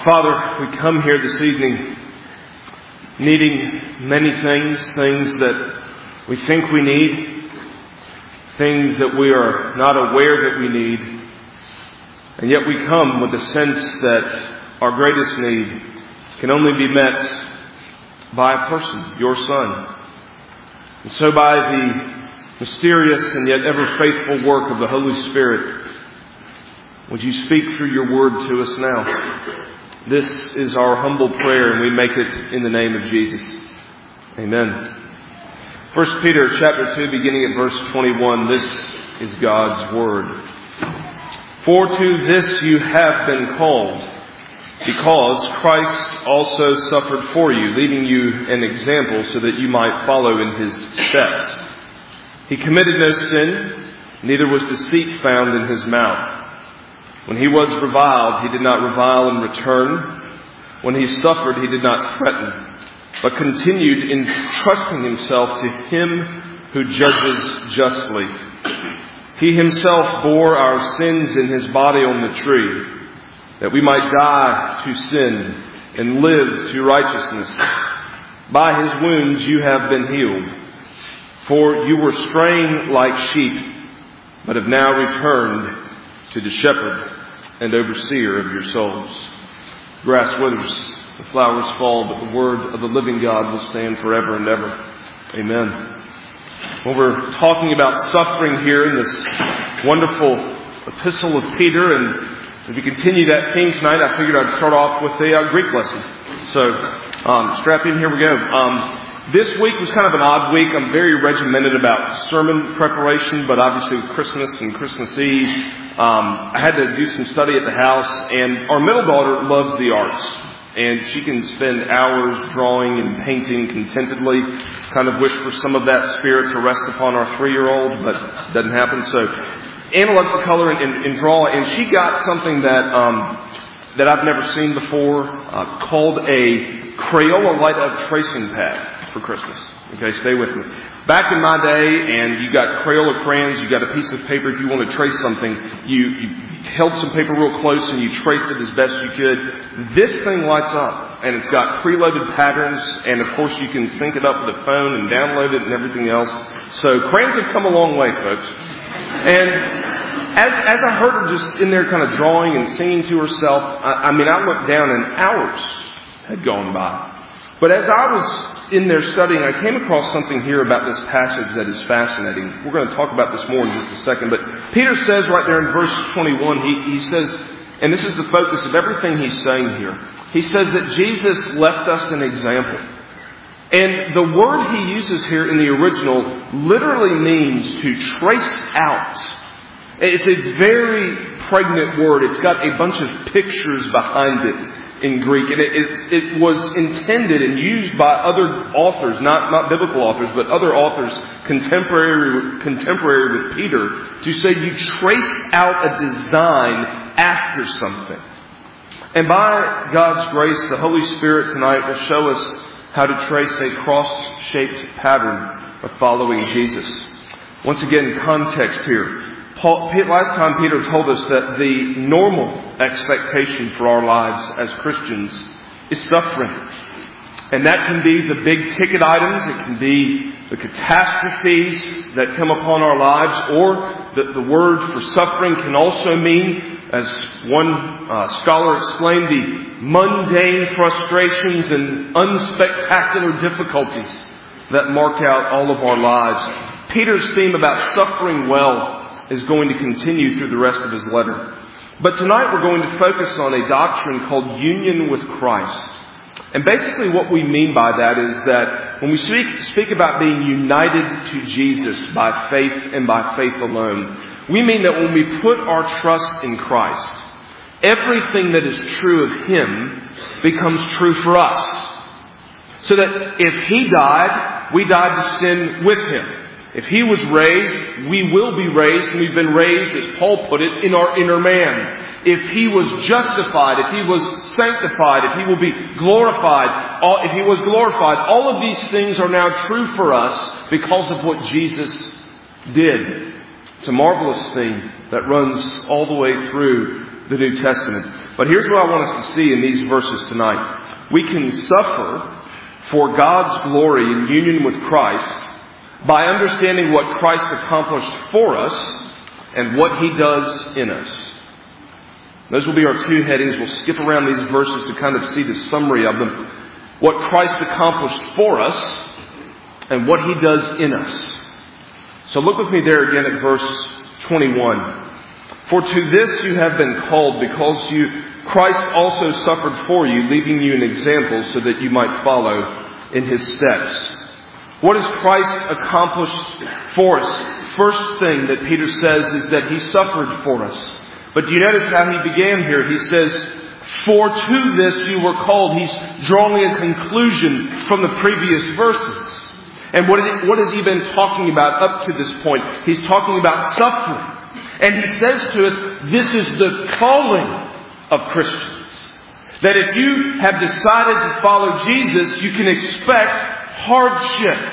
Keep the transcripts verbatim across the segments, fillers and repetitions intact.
Father, we come here this evening needing many things, things that we think we need, things that we are not aware that we need, and yet we come with the sense that our greatest need can only be met by a person, your Son. And so by the mysterious and yet ever faithful work of the Holy Spirit, would you speak through your word to us now? This is our humble prayer, and we make it in the name of Jesus. Amen. First Peter chapter two, beginning at verse twenty-one, this is God's word. For to this you have been called, because Christ also suffered for you, leaving you an example so that you might follow in his steps. He committed no sin, neither was deceit found in his mouth. When he was reviled, he did not revile in return. When he suffered, he did not threaten, but continued entrusting himself to him who judges justly. He himself bore our sins in his body on the tree, that we might die to sin and live to righteousness. By his wounds you have been healed. For you were straying like sheep, but have now returned to the shepherd and overseer of your souls. Grass withers, the flowers fall, but the word of the living God will stand forever and ever. Amen. Well, we're talking about suffering here in this wonderful epistle of Peter, and as we continue that theme tonight, I figured I'd start off with a uh, Greek lesson. So, um, strap in, here we go. Um, This week was kind of an odd week. I'm very regimented about sermon preparation, but obviously with Christmas and Christmas Eve, um, I had to do some study at the house, and our middle daughter loves the arts, and she can spend hours drawing and painting contentedly. Kind of wish for some of that spirit to rest upon our three-year-old, but it doesn't happen. So Anna loves to color and, and, and draw, and she got something that um, that I've never seen before, uh, called a Crayola light up tracing pad for Christmas. Okay, stay with me. Back in my day, and you got Crayola crayons, you got a piece of paper. If you want to trace something, you, you held some paper real close and you traced it as best you could. This thing lights up, and it's got preloaded patterns, and of course you can sync it up with a phone and download it and everything else. So crayons have come a long way, folks. And as as I heard her just in there kind of drawing and singing to herself, I, I mean, I looked down and hours had gone by. But as I was in there studying, I came across something here about this passage that is fascinating. We're going to talk about this more in just a second. But Peter says right there in verse twenty-one, he, he says, and this is the focus of everything he's saying here. He says that Jesus left us an example. And the word he uses here in the original literally means to trace out. It's a very pregnant word. It's got a bunch of pictures behind it in Greek. And it, it, it was intended and used by other authors, not, not biblical authors, but other authors contemporary, contemporary with Peter, to say you trace out a design after something. And by God's grace, the Holy Spirit tonight will show us how to trace a cross-shaped pattern of following Jesus. Once again, context here. Paul, last time Peter told us that the normal expectation for our lives as Christians is suffering. And that can be the big ticket items. It can be the catastrophes that come upon our lives. Or the, the word for suffering can also mean, as one uh, scholar explained, the mundane frustrations and unspectacular difficulties that mark out all of our lives. Peter's theme about suffering well is going to continue through the rest of his letter. But tonight we're going to focus on a doctrine called union with Christ. And basically what we mean by that is that when we speak, speak about being united to Jesus by faith and by faith alone, we mean that when we put our trust in Christ, everything that is true of Him becomes true for us. So that if He died, we died to sin with Him. If He was raised, we will be raised, and we've been raised, as Paul put it, in our inner man. If He was justified, if He was sanctified, if He will be glorified, all, if He was glorified, all of these things are now true for us because of what Jesus did. It's a marvelous thing that runs all the way through the New Testament. But here's what I want us to see in these verses tonight. We can suffer for God's glory in union with Christ by understanding what Christ accomplished for us and what He does in us. Those will be our two headings. We'll skip around these verses to kind of see the summary of them. What Christ accomplished for us and what He does in us. So look with me there again at verse twenty-one. For to this you have been called, because you Christ also suffered for you, leaving you an example so that you might follow in His steps. What has Christ accomplished for us? First thing that Peter says is that He suffered for us. But do you notice how he began here? He says, for to this you were called. He's drawing a conclusion from the previous verses. And what, it, what has he been talking about up to this point? He's talking about suffering. And he says to us, this is the calling of Christians. That if you have decided to follow Jesus, you can expect hardship.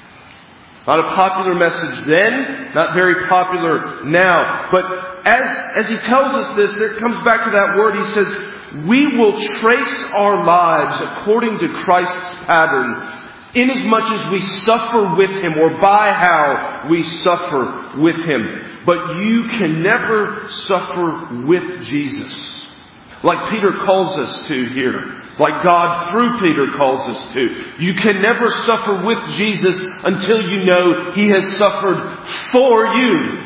Not a popular message then, not very popular now. But as, as he tells us this, there comes back to that word. He says, we will trace our lives according to Christ's pattern, inasmuch as we suffer with Him, or by how we suffer with Him. But you can never suffer with Jesus, like Peter calls us to here. Like God through Peter calls us to. You can never suffer with Jesus until you know He has suffered for you.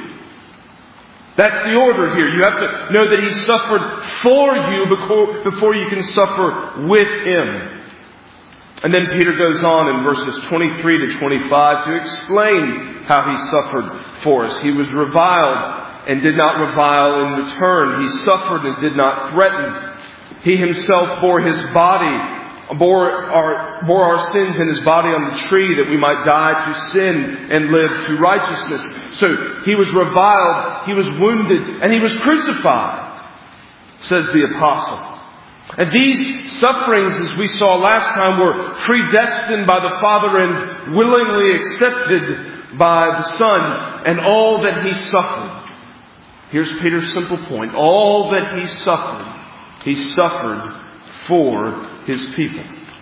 That's the order here. You have to know that He suffered for you before, before you can suffer with Him. And then Peter goes on in verses twenty-three to twenty-five to explain how He suffered for us. He was reviled and did not revile in return. He suffered and did not threaten. He Himself bore His body, bore our, bore our sins in His body on the tree that we might die to sin and live to righteousness. So He was reviled, He was wounded, and He was crucified, says the apostle. And these sufferings, as we saw last time, were predestined by the Father and willingly accepted by the Son, and all that He suffered. Here's Peter's simple point. All that He suffered, He suffered for His people.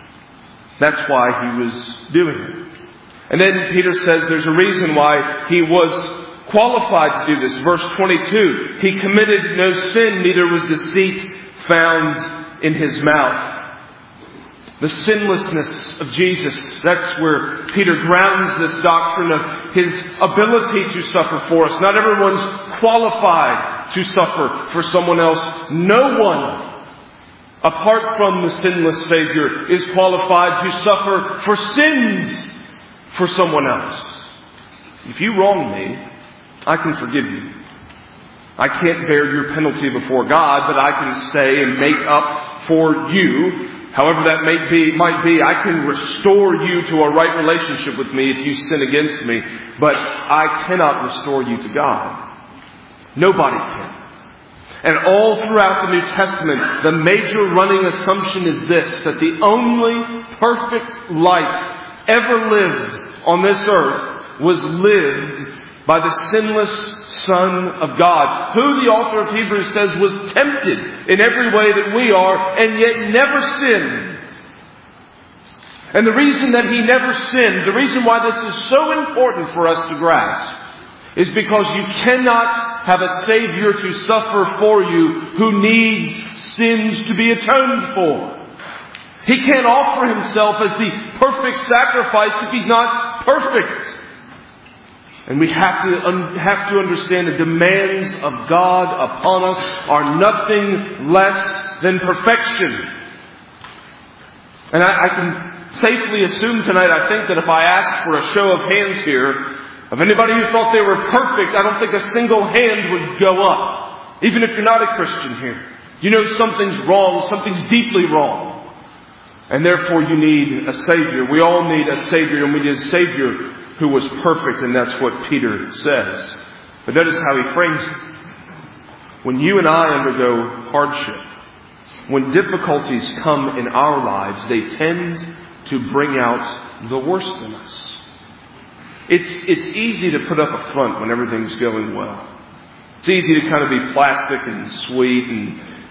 That's why He was doing it. And then Peter says there's a reason why He was qualified to do this. Verse twenty-two, He committed no sin, neither was deceit found in His mouth. The sinlessness of Jesus, that's where Peter grounds this doctrine of His ability to suffer for us. Not everyone's qualified to suffer for someone else. No one, apart from the sinless Savior, is qualified to suffer for sins for someone else. If you wrong me, I can forgive you. I can't bear your penalty before God, but I can say and make up for you. However that may be, might be, I can restore you to a right relationship with me if you sin against me. But I cannot restore you to God. Nobody can. And all throughout the New Testament, the major running assumption is this, that the only perfect life ever lived on this earth was lived by the sinless Son of God, who the author of Hebrews says was tempted in every way that we are, and yet never sinned. And the reason that He never sinned, the reason why this is so important for us to grasp, is because you cannot have a Savior to suffer for you who needs sins to be atoned for. He can't offer Himself as the perfect sacrifice if He's not perfect. And we have to un- have to understand the demands of God upon us are nothing less than perfection. And I, I can safely assume tonight, I think, that if I asked for a show of hands here, of anybody who thought they were perfect, I don't think a single hand would go up. Even if you're not a Christian here. You know something's wrong, something's deeply wrong. And therefore you need a Savior. We all need a Savior, and we need a Savior who was perfect, and that's what Peter says. But notice how he frames it. When you and I undergo hardship, when difficulties come in our lives, they tend to bring out the worst in us. It's, it's easy to put up a front when everything's going well. It's easy to kind of be plastic and sweet and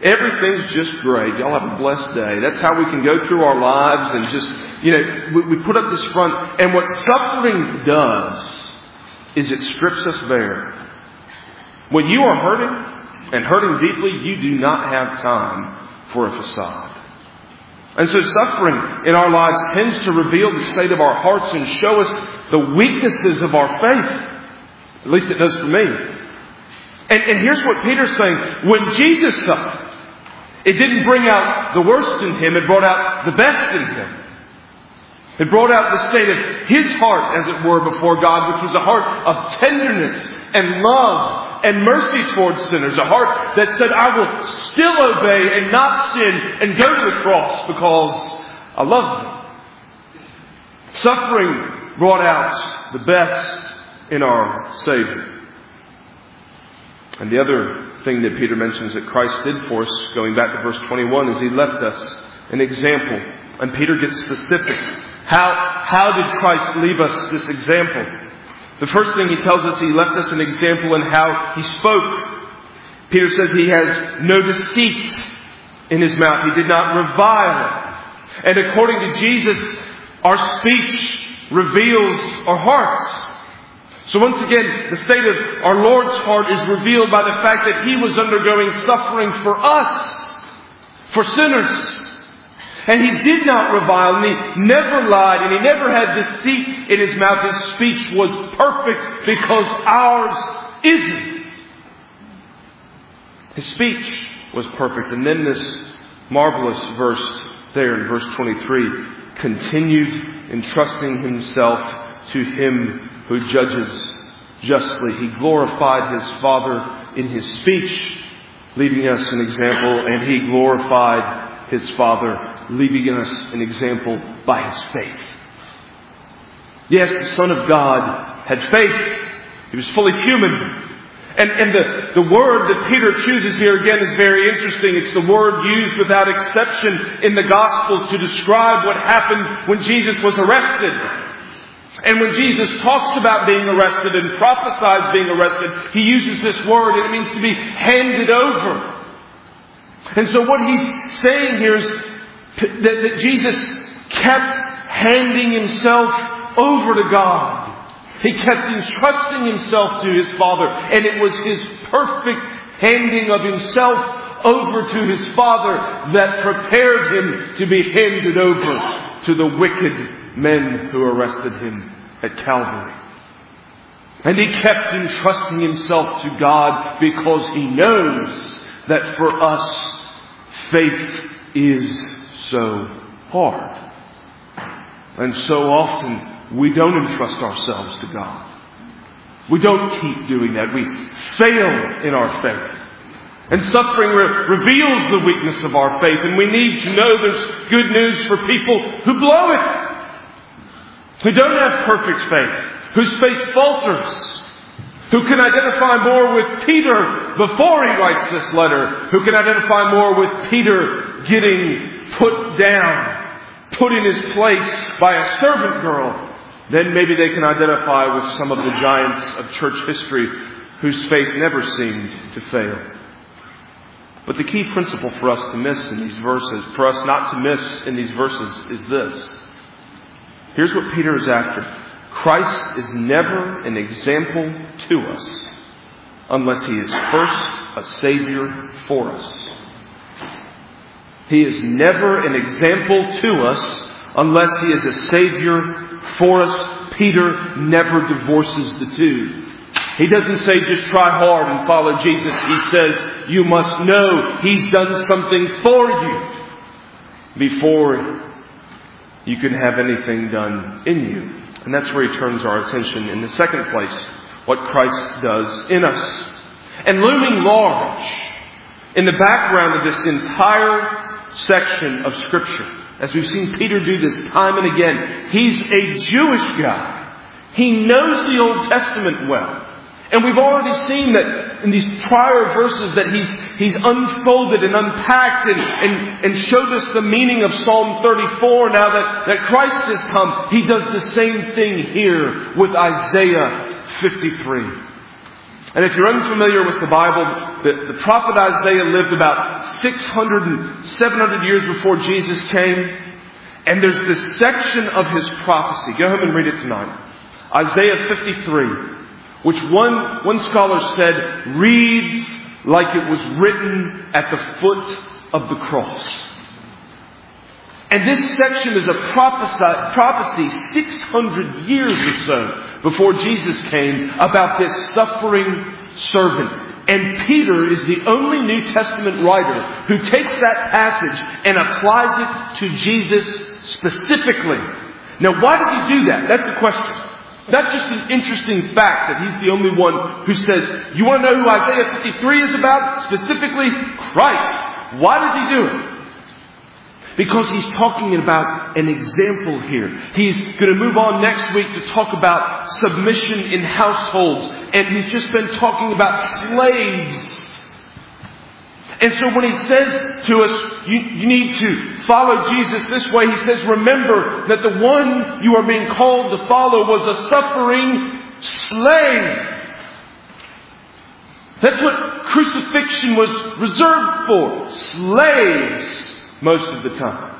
everything's just great. Y'all have a blessed day. That's how we can go through our lives and just, you know, we, we put up this front. And what suffering does is it strips us bare. When you are hurting and hurting deeply, you do not have time for a facade. And so suffering in our lives tends to reveal the state of our hearts and show us the weaknesses of our faith. At least it does for me. And, and here's what Peter's saying. When Jesus suffered, it didn't bring out the worst in Him. It brought out the best in Him. It brought out the state of His heart, as it were, before God, which was a heart of tenderness and love and mercy towards sinners. A heart that said, I will still obey and not sin and go to the cross because I love them. Suffering brought out the best in our Savior. And the other thing that Peter mentions that Christ did for us, going back to verse twenty-one, is He left us an example. And Peter gets specific. How, how did Christ leave us this example? The first thing he tells us, He left us an example in how He spoke. Peter says He has no deceit in His mouth. He did not revile. And according to Jesus, our speech reveals our hearts. So once again, the state of our Lord's heart is revealed by the fact that He was undergoing suffering for us, for sinners. And He did not revile, and He never lied, and He never had deceit in His mouth. His speech was perfect because ours isn't. His speech was perfect. And then this marvelous verse there in verse twenty-three, continued entrusting Himself to Him who judges justly. He glorified His Father in His speech, leaving us an example, and He glorified His Father, leaving us an example by His faith. Yes, the Son of God had faith. He was fully human. And, and the, the word that Peter chooses here again is very interesting. It's the word used without exception in the Gospels to describe what happened when Jesus was arrested. And when Jesus talks about being arrested and prophesies being arrested, He uses this word, and it means to be handed over. And so what He's saying here is that, that Jesus kept handing Himself over to God. He kept entrusting Himself to His Father. And it was His perfect handing of Himself over to His Father that prepared Him to be handed over to the wicked men who arrested Him at Calvary. And He kept entrusting Himself to God because He knows that for us, faith is so hard. And so often we don't entrust ourselves to God. We don't keep doing that. We fail in our faith. And suffering re- reveals the weakness of our faith. And we need to know there's good news for people who blow it. Who don't have perfect faith. Whose faith falters. Who can identify more with Peter before he writes this letter. Who can identify more with Peter getting put down, put in his place by a servant girl. Then maybe they can identify with some of the giants of church history whose faith never seemed to fail. But the key principle for us to miss in these verses, for us not to miss in these verses, is this. Here's what Peter is after. Christ is never an example to us unless He is first a Savior for us. He is never an example to us unless He is a Savior for us. Peter never divorces the two. He doesn't say just try hard and follow Jesus. He says you must know He's done something for you before you can have anything done in you. And that's where He turns our attention in the second place, what Christ does in us. And looming large in the background of this entire section of Scripture, as we've seen Peter do this time and again, he's a Jewish guy. He knows the Old Testament well. And we've already seen that in these prior verses that he's he's unfolded and unpacked and, and, and showed us the meaning of Psalm thirty-four. Now that, that Christ has come, He does the same thing here with Isaiah fifty-three. And if you're unfamiliar with the Bible, the, the prophet Isaiah lived about six hundred and seven hundred years before Jesus came. And there's this section of his prophecy. Go home and read it tonight. Isaiah fifty-three, which one, one scholar said reads like it was written at the foot of the cross. And this section is a prophecy, prophecy six hundred years or so before Jesus came about this suffering servant. And Peter is the only New Testament writer who takes that passage and applies it to Jesus specifically. Now, why does he do that? That's the question. That's just an interesting fact that he's the only one who says, you want to know who Isaiah fifty-three is about? Specifically, Christ. Why does he do it? Because he's talking about an example here. He's going to move on next week to talk about submission in households. And he's just been talking about slaves. And so when he says to us, you, you need to follow Jesus this way, he says, remember that the one you are being called to follow was a suffering slave. That's what crucifixion was reserved for. Slaves. Most of the time.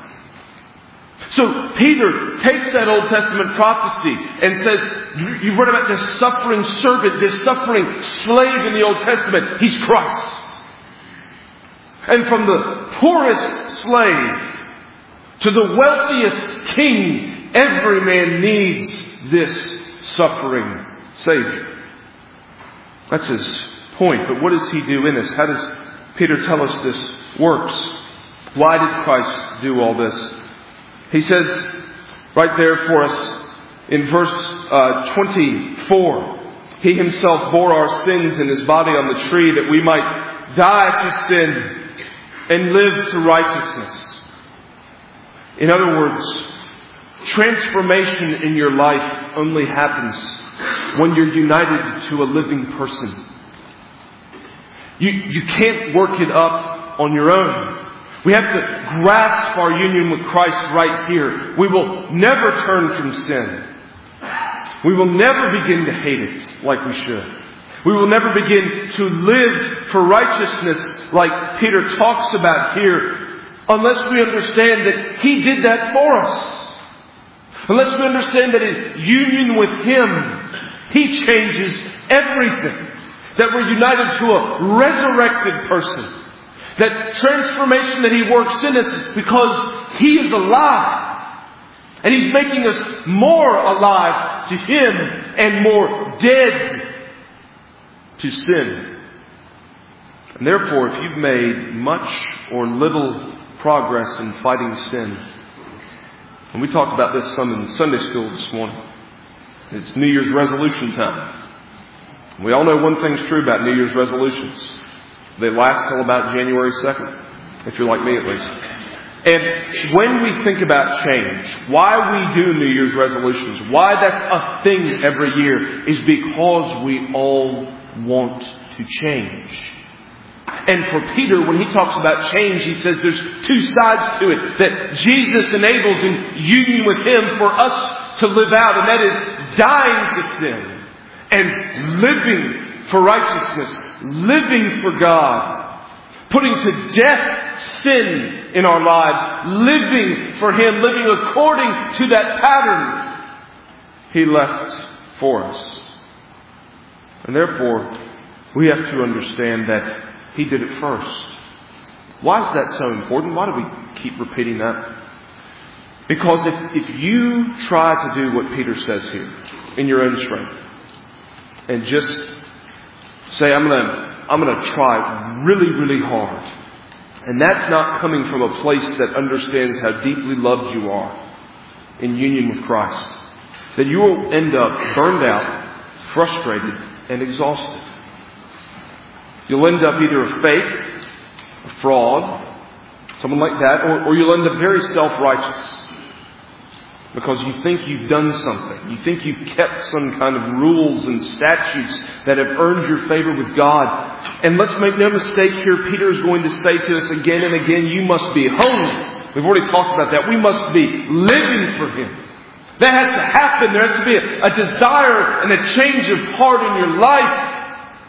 So Peter takes that Old Testament prophecy and says, you've read about this suffering servant, this suffering slave in the Old Testament. He's Christ. And from the poorest slave to the wealthiest king, every man needs this suffering Savior. That's his point. But what does he do in us? How does Peter tell us this works? Why did Christ do all this? He says right there for us in verse uh, twenty-four, He himself bore our sins in His body on the tree that we might die to sin and live to righteousness. In other words, transformation in your life only happens when you're united to a living person. You, you can't work it up on your own. We have to grasp our union with Christ right here. We will never turn from sin. We will never begin to hate it like we should. We will never begin to live for righteousness like Peter talks about here, unless we understand that He did that for us. Unless we understand that in union with Him, He changes everything. That we're united to a resurrected person. That transformation that He works in us is because He is alive. And He's making us more alive to Him and more dead to sin. And therefore, if you've made much or little progress in fighting sin, and we talked about this some in Sunday school this morning, it's New Year's resolution time. We all know one thing's true about New Year's resolutions. They last till about January second, if you're like me at least. And when we think about change, why we do New Year's resolutions, why that's a thing every year, is because we all want to change. And for Peter, when he talks about change, he says there's two sides to it. That Jesus enables in union with Him for us to live out, and that is dying to sin and living for righteousness. Living for God. Putting to death sin in our lives. Living for Him. Living according to that pattern He left for us. And therefore, we have to understand that He did it first. Why is that so important? Why do we keep repeating that? Because if, if you try to do what Peter says here, in your own strength, and just say, I'm going to I'm going to try really, really hard. And that's not coming from a place that understands how deeply loved you are in union with Christ. Then you will end up burned out, frustrated, and exhausted. You'll end up either a fake, a fraud, someone like that, or, or you'll end up very self-righteous. Because you think you've done something. You think you've kept some kind of rules and statutes that have earned your favor with God. And let's make no mistake here, Peter is going to say to us again and again, you must be holy. We've already talked about that. We must be living for Him. That has to happen. There has to be a, a desire and a change of heart in your life.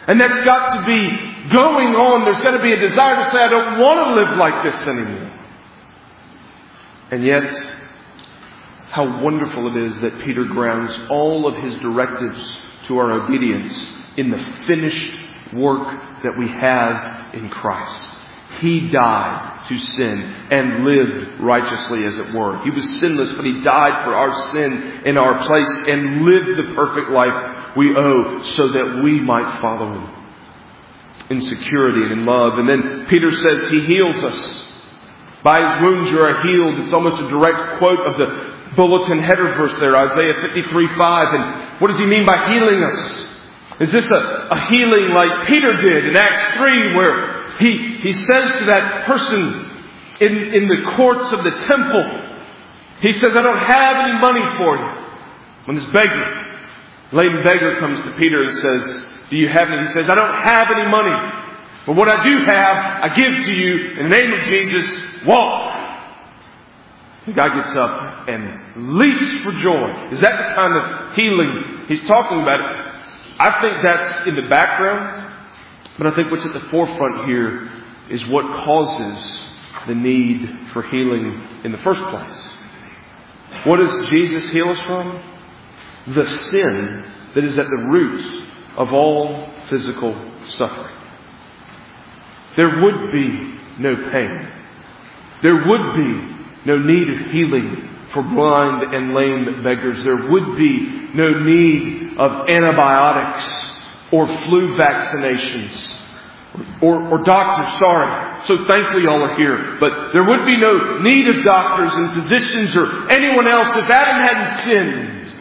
And that's got to be going on. There's got to be a desire to say, I don't want to live like this anymore. And yet, how wonderful it is that Peter grounds all of his directives to our obedience in the finished work that we have in Christ. He died to sin and lived righteously, as it were. He was sinless, but He died for our sin in our place and lived the perfect life we owe so that we might follow Him in security and in love. And then Peter says He heals us. By His wounds you are healed. It's almost a direct quote of the bulletin header verse there, Isaiah fifty-three five. And what does He mean by healing us? Is this a, a healing like Peter did in Acts three, where he, he says to that person in, in the courts of the temple, he says, I don't have any money for you. When this beggar, lame beggar comes to Peter and says, do you have any? He says, I don't have any money. But what I do have, I give to you in the name of Jesus. Walk. The guy gets up and leaps for joy. Is that the kind of healing he's talking about? I think that's in the background, but I think what's at the forefront here is what causes the need for healing in the first place. What does Jesus heal us from? The sin that is at the root of all physical suffering. There would be no pain. There would be no need of healing for blind and lame beggars. There would be no need of antibiotics or flu vaccinations or, or doctors. Sorry. So thankfully y'all are here. But there would be no need of doctors and physicians or anyone else if Adam hadn't sinned.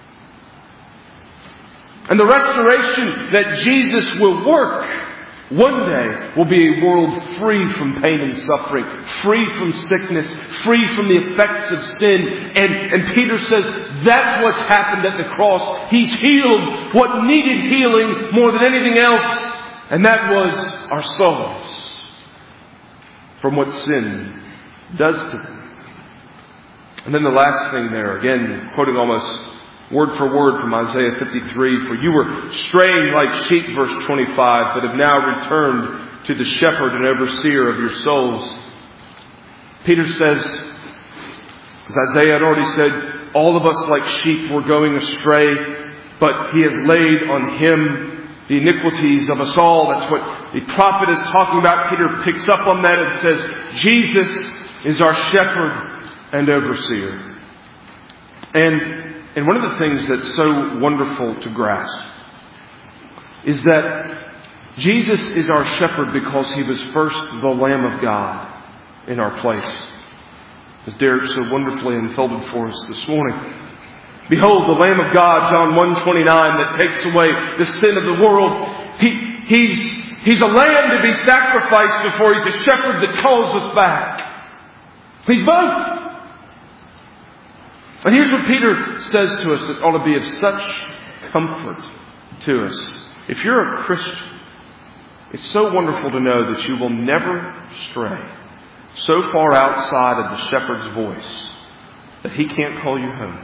And the restoration that Jesus will work one day will be a world free from pain and suffering, free from sickness, free from the effects of sin. And, and Peter says that's what's happened at the cross. He's healed what needed healing more than anything else, and that was our souls from what sin does to them. And then the last thing there, again, quoting almost word for word from Isaiah fifty-three, for you were straying like sheep, verse twenty-five, but have now returned to the shepherd and overseer of your souls. Peter says, as Isaiah had already said, all of us like sheep were going astray, but He has laid on Him the iniquities of us all. That's what the prophet is talking about. Peter picks up on that and says, Jesus is our shepherd and overseer. And And one of the things that's so wonderful to grasp is that Jesus is our shepherd because He was first the Lamb of God in our place. As Derek so wonderfully unfolded for us this morning. Behold, the Lamb of God, John one twenty-nine, that takes away the sin of the world. He, he's, he's a lamb to be sacrificed before He's a shepherd that calls us back. He's both. And here's what Peter says to us that ought to be of such comfort to us. If you're a Christian, it's so wonderful to know that you will never stray so far outside of the shepherd's voice that He can't call you home.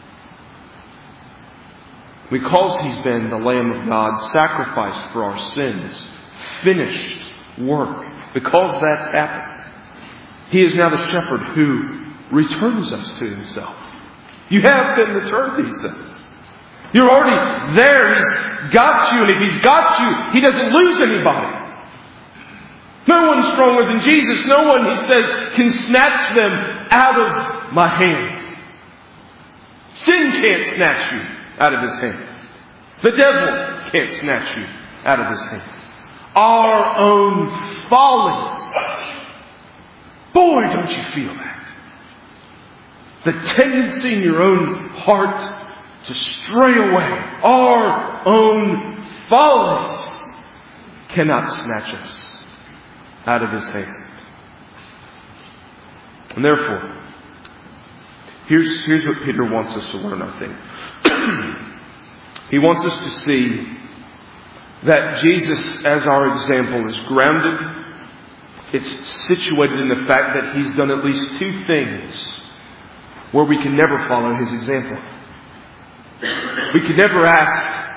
Because He's been the Lamb of God, sacrificed for our sins, finished work, because that's happened, He is now the shepherd who returns us to Himself. You have been returned, He says. You're already there. He's got you. And if He's got you, He doesn't lose anybody. No one's stronger than Jesus. No one, He says, can snatch them out of my hand. Sin can't snatch you out of His hand. The devil can't snatch you out of His hand. Our own follies. Boy, don't you feel that. The tendency in your own heart to stray away. Our own follies cannot snatch us out of His hand. And therefore, here's, here's what Peter wants us to learn, I think. He wants us to see that Jesus, as our example, is grounded. It's situated in the fact that He's done at least two things where we can never follow His example. We can never ask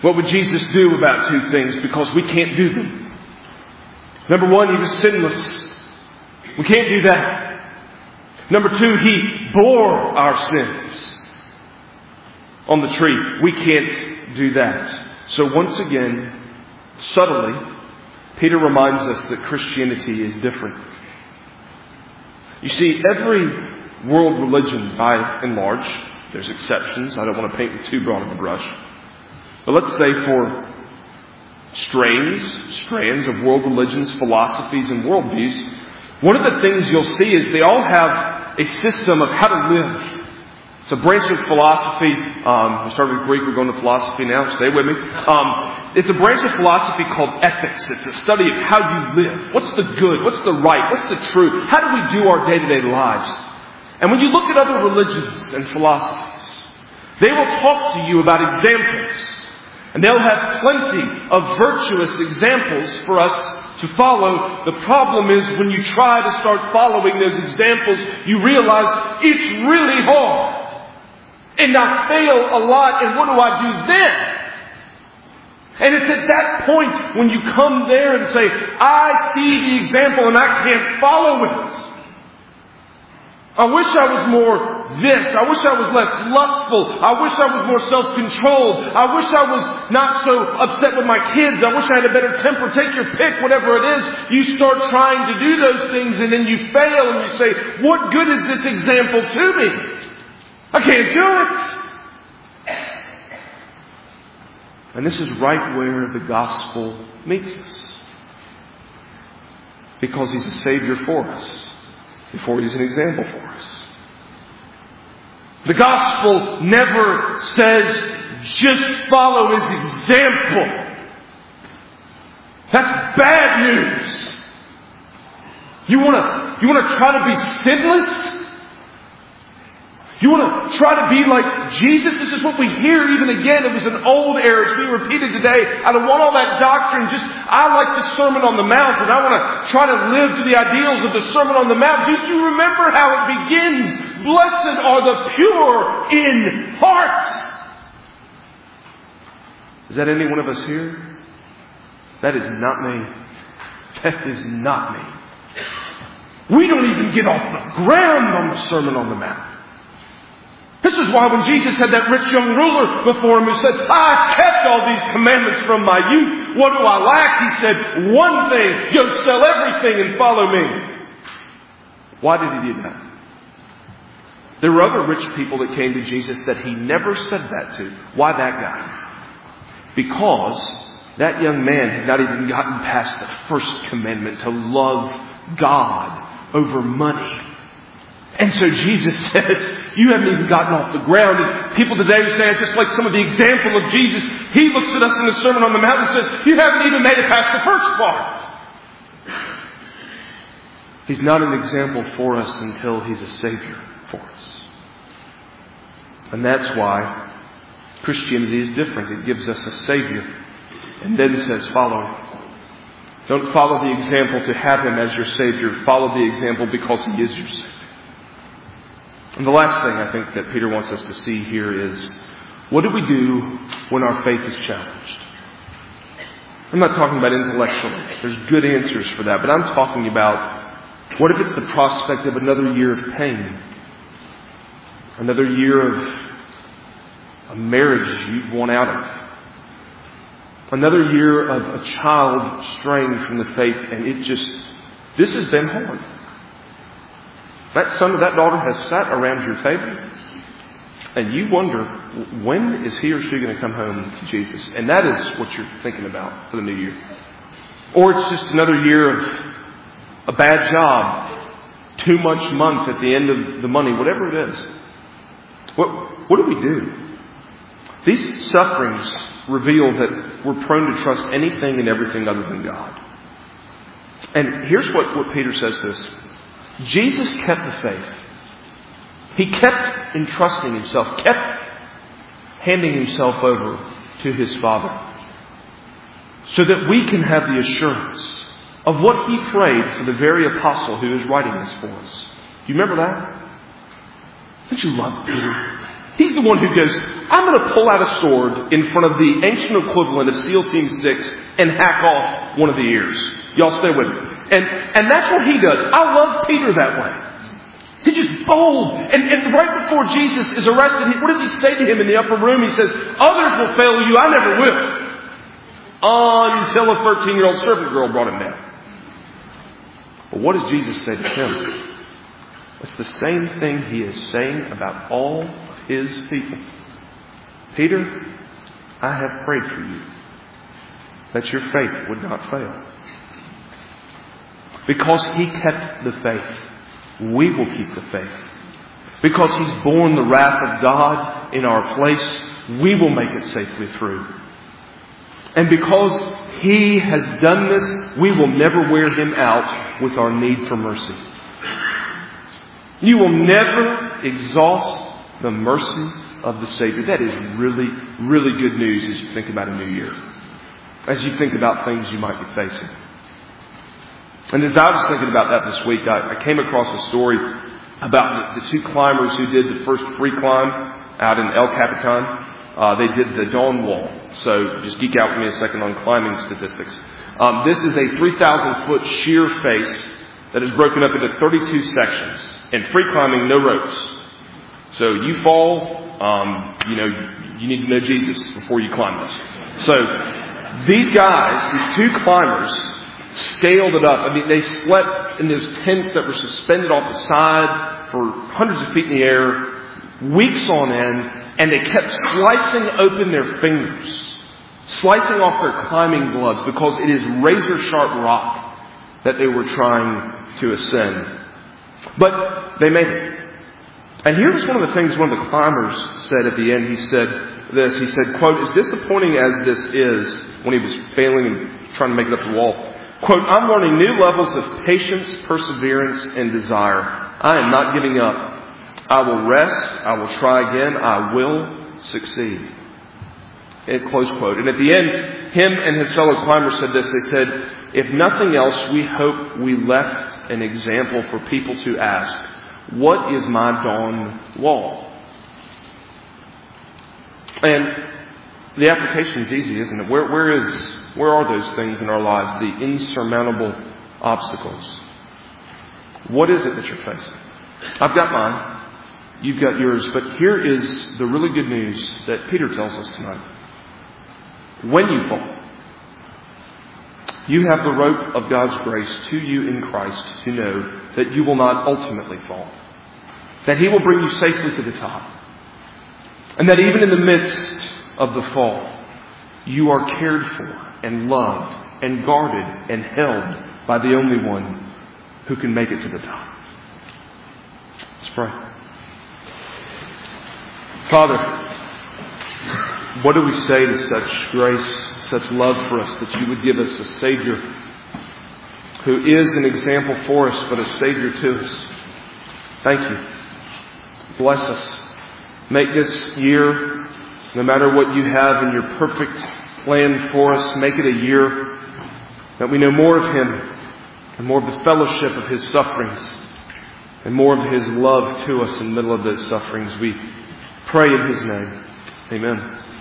What would Jesus do about two things? Because we can't do them. Number one, He was sinless. We can't do that. Number two, He bore our sins on the tree. We can't do that. So once again, subtly, Peter reminds us that Christianity is different. You see, every world religion, by and large, there's exceptions. I don't want to paint with too broad of a brush. But let's say for strains, strands of world religions, philosophies, and worldviews, one of the things you'll see is they all have a system of how to live. It's a branch of philosophy. Um, we started with Greek, we're going to philosophy now. Stay with me. Um, it's a branch of philosophy called ethics. It's a study of how you live. What's the good? What's the right? What's the true? How do we do our day-to-day lives? And when you look at other religions and philosophies, they will talk to you about examples. And they'll have plenty of virtuous examples for us to follow. The problem is when you try to start following those examples, you realize it's really hard. And I fail a lot, and what do I do then? And it's at that point when you come there and say, I see the example and I can't follow it. I wish I was more this. I wish I was less lustful. I wish I was more self-controlled. I wish I was not so upset with my kids. I wish I had a better temper. Take your pick, whatever it is. You start trying to do those things and then you fail and you say, what good is this example to me? I can't do it. And this is right where the gospel meets us. Because He's a Savior for us. Before He's an example for us. The gospel never says, just follow His example. That's bad news. You want to, you want to try to be sinless? You want to try to be like Jesus? This is what we hear even again. It was an old error. It's being repeated today. I don't want all that doctrine. Just, I like the Sermon on the Mount and I want to try to live to the ideals of the Sermon on the Mount. Do you remember how it begins? Blessed are the pure in heart. Is that any one of us here? That is not me. That is not me. We don't even get off the ground on the Sermon on the Mount. This is why when Jesus had that rich young ruler before Him who said, I kept all these commandments from my youth. What do I lack? He said, one thing. Go sell everything and follow me. Why did He do that? There were other rich people that came to Jesus that He never said that to. Why that guy? Because that young man had not even gotten past the first commandment to love God over money. And so Jesus says, you haven't even gotten off the ground. And people today say, it's just like some of the example of Jesus. He looks at us in the Sermon on the Mount and says, you haven't even made it past the first part. He's not an example for us until He's a Savior for us. And that's why Christianity is different. It gives us a Savior and then says, follow Him. Don't follow the example to have Him as your Savior. Follow the example because He is your Savior. And the last thing I think that Peter wants us to see here is, what do we do when our faith is challenged? I'm not talking about intellectually. There's good answers for that. But I'm talking about, what if it's the prospect of another year of pain? Another year of a marriage you've won out of? Another year of a child straying from the faith, and it just, this has been hard. That son or that daughter has sat around your table, and you wonder, when is he or she going to come home to Jesus? And that is what you're thinking about for the new year. Or it's just another year of a bad job, too much month at the end of the money, whatever it is. What, what do we do? These sufferings reveal that we're prone to trust anything and everything other than God. And here's what, what Peter says to us. Jesus kept the faith. He kept entrusting Himself, kept handing Himself over to His Father, so that we can have the assurance of what He prayed for the very apostle who is writing this for us. Do you remember that? Don't you love Peter? He's the one who goes, I'm going to pull out a sword in front of the ancient equivalent of SEAL Team six and hack off one of the ears. Y'all stay with me. And, and that's what he does. I love Peter that way. He's just bold. And, and right before Jesus is arrested, he, what does he say to him in the upper room? He says, others will fail you, I never will. Until a thirteen-year-old servant girl brought him down. But what does Jesus say to him? It's the same thing he is saying about all of his people. Peter, I have prayed for you, that your faith would not fail. Because he kept the faith, we will keep the faith. Because he's borne the wrath of God in our place, we will make it safely through. And because he has done this, we will never wear him out with our need for mercy. You will never exhaust the mercy of the Savior. That is really, really good news as you think about a new year. As you think about things you might be facing. And as I was thinking about that this week, I, I came across a story about the, the two climbers who did the first free climb out in El Capitan. Uh, they did the Dawn Wall. So just geek out with me a second on climbing statistics. Um, this is a three thousand foot sheer face that is broken up into thirty-two sections. And free climbing, no ropes. So you fall, um, you know, you need to know Jesus before you climb this. So these guys, these two climbers, scaled it up. I mean, they slept in those tents that were suspended off the side for hundreds of feet in the air, weeks on end, and they kept slicing open their fingers, slicing off their climbing gloves, because it is razor sharp rock that they were trying to ascend. But they made it. And here's one of the things one of the climbers said at the end. He said this, he said, quote, as disappointing as this is, when he was failing and trying to make it up the wall, quote, I'm learning new levels of patience, perseverance, and desire. I am not giving up. I will rest. I will try again. I will succeed. And close quote. And at the end, him and his fellow climbers said this. They said, if nothing else, we hope we left an example for people to ask, what is my dawn wall? And the application is easy, isn't it? Where, where is, where are those things in our lives? The insurmountable obstacles. What is it that you're facing? I've got mine. You've got yours. But here is the really good news that Peter tells us tonight. When you fall, you have the rope of God's grace to you in Christ to know that you will not ultimately fall. That he will bring you safely to the top. And that even in the midst of the fall, you are cared for and loved and guarded and held by the only one who can make it to the top. Let's pray. Father, what do we say to such grace, such love for us, that you would give us a Savior who is an example for us, but a Savior to us? Thank you. Bless us. Make this year, no matter what you have in your perfect plan for us, make it a year that we know more of him and more of the fellowship of his sufferings and more of his love to us in the middle of those sufferings. We pray in his name. Amen.